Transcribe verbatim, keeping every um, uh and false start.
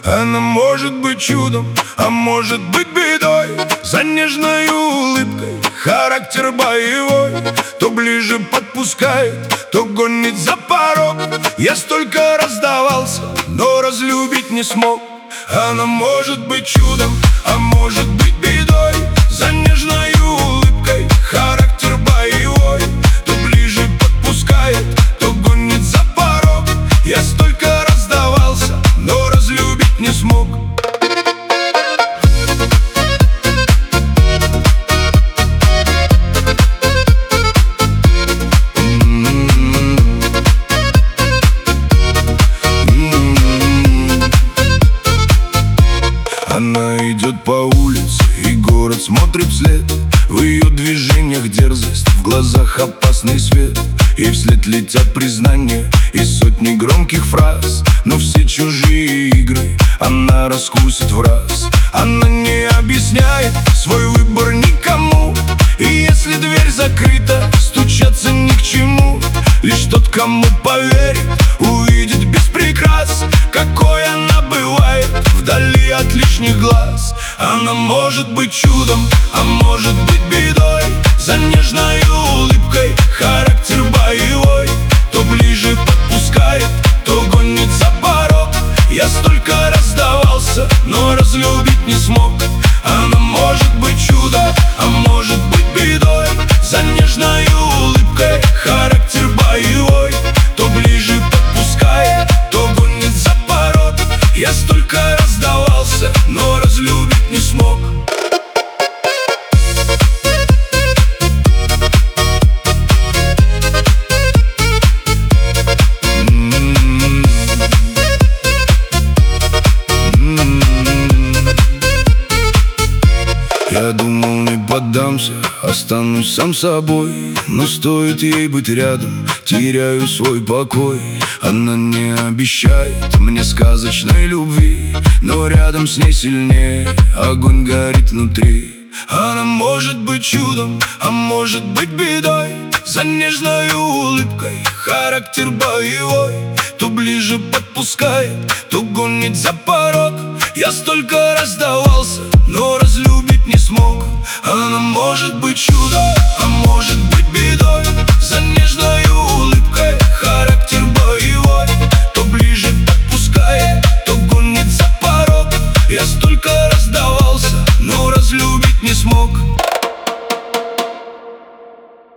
Она может быть чудом, а может быть бедой. За нежной улыбкой характер боевой. То ближе подпускает, то гонит за порог. Я столько раздавался, но разлюбить не смог. Она может быть чудом, а может быть бедой. За нежной улыбкой характер боевой. То ближе подпускает, то гонит за порог. Я столько раздавался, но разлюбить не смог. Она идет по улице, и город смотрит вслед. В ее движениях дерзость, в глазах опасный свет. И вслед летят признания и сотни громких фраз. Но все чужие игры она раскусит в раз. Она не объясняет свой выбор никому. И если дверь закрыта, стучаться ни к чему. Лишь тот, кому поверит, увидит без прикрас, какой она бывает вдали от лишних глаз. Она может быть чудом, а может быть бедой. За нежной улыбкой характер боевой. То ближе подпускает, то гонит за порог. Я столько раздавался, но разлюбить не смог. Она может быть чудом, а может быть бедой. За нежной улыбкой характер боевой. То ближе подпускает, то гонит за порог. Я столько раздавался, но разлюбить не смог. Я думал, не поддамся, останусь сам собой. Но стоит ей быть рядом, теряю свой покой. Она не обещает мне сказочной любви, но рядом с ней сильнее огонь горит внутри. Она может быть чудом, а может быть бедой. За нежной улыбкой характер боевой. То ближе подпускает, то гонит за порог. Я столько раздавался, но разлюбить не смог. Она может быть чудом, а может быть бедой. За нежной